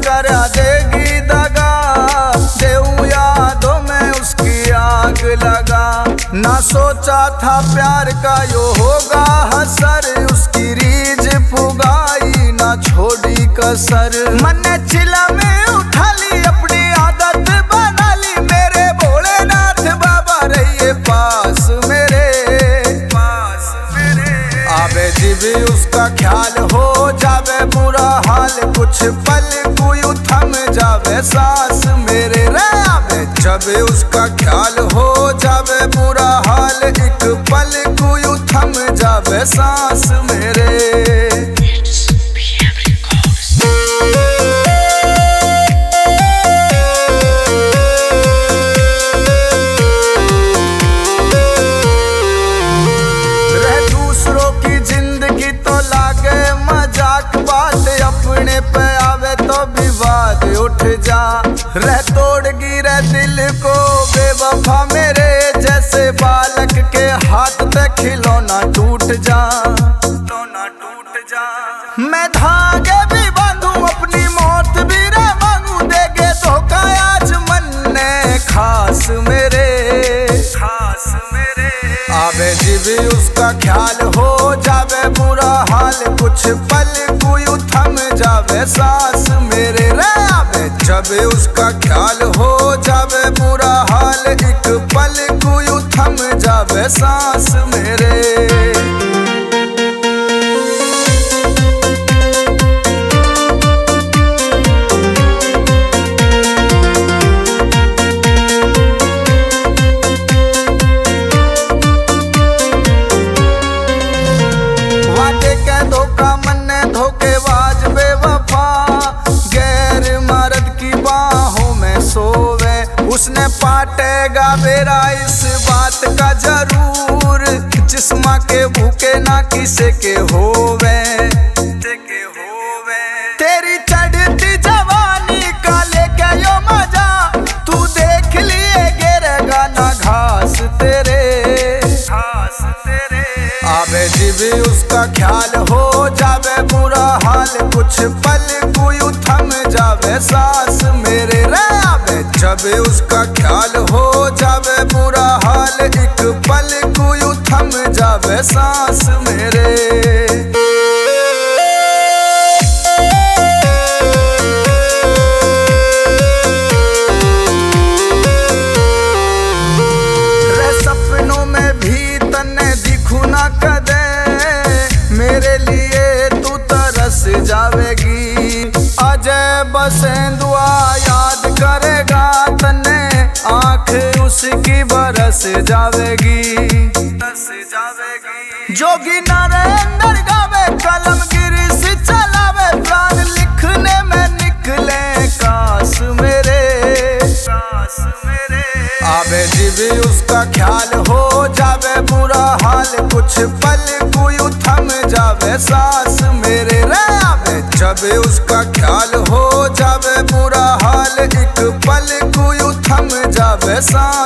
कर देगी दगा, देऊ यादों में उसकी आग लगा। ना सोचा था प्यार का यो होगा हसर, उसकी रीझ पुगाई ना छोड़ी कसर। मन ने चिला में उठा ली अपनी आदत बना ली, मेरे भोलेनाथ बाबा रहिए पास मेरे। आवे जीवी उसका ख्याल हो जावे बुरा हाल, कुछ पल कोई थम जावे सांस मेरे रे। आवे जब उसका ख्याल हो जावे बुरा हाल, एक पल कोई थम जावे सांस मेरे। अपने पे आवे तो विवाद उठ जा, रह तोड़ गिरे दिल को बेवफा मेरे। जैसे बालक के हाथ पे खिलौना टूट जा, मैं धागे भी बांधूं अपनी मौत भी रे मांगू, देगे धोखा आज मन ने खास मेरे। आवे जीवी उसका ख्याल हो जावे बुरा हाल, कुछ पल कोई थम जावे सांस मेरे रे। आवे जब उसका ख्याल हो जावे बुरा हाल, एक पल कोई थम जावे सांस मेरे। धोखा मन ने धोखेबाज बेवफा, गैर मर्द की बाहों में सोवे। उसने पाटेगा मेरा इस बात का जरूर, जिस्मा के भूखे ना किसे के होवे। तेरी चढ़ती जवानी का लेके यो मजा, तू देख लिए गिरेगा ना घास तेरे। आवे जीवी उसका ख्याल हो जावे बुरा हाल, कुछ पल कोई थम जावे सांस मेरे रे। आवे जब उसका ख्याल हो जावे बुरा हाल, एक पल कोई थम जावे सांस मेरे। सपनों में भी तन्ने दिखू ना कदे, मेरे लिए तू तरस जावेगी। अजय बसेंदुआ याद करेगा तन्ने, आंख उसकी बरस जावेगी। जोगी नरेंद्र गावे कलम गिरी से चलावे, प्राण लिखने में निकले काश मेरे। आवे जीवी उसका ख्याल हो जावे बुरा हाल, कुछ पल कोई थम जावे सांस मेरे रे। आवे जब उसका ख्याल हो जावे बुरा हाल, एक पल कोई थम जावे सांस।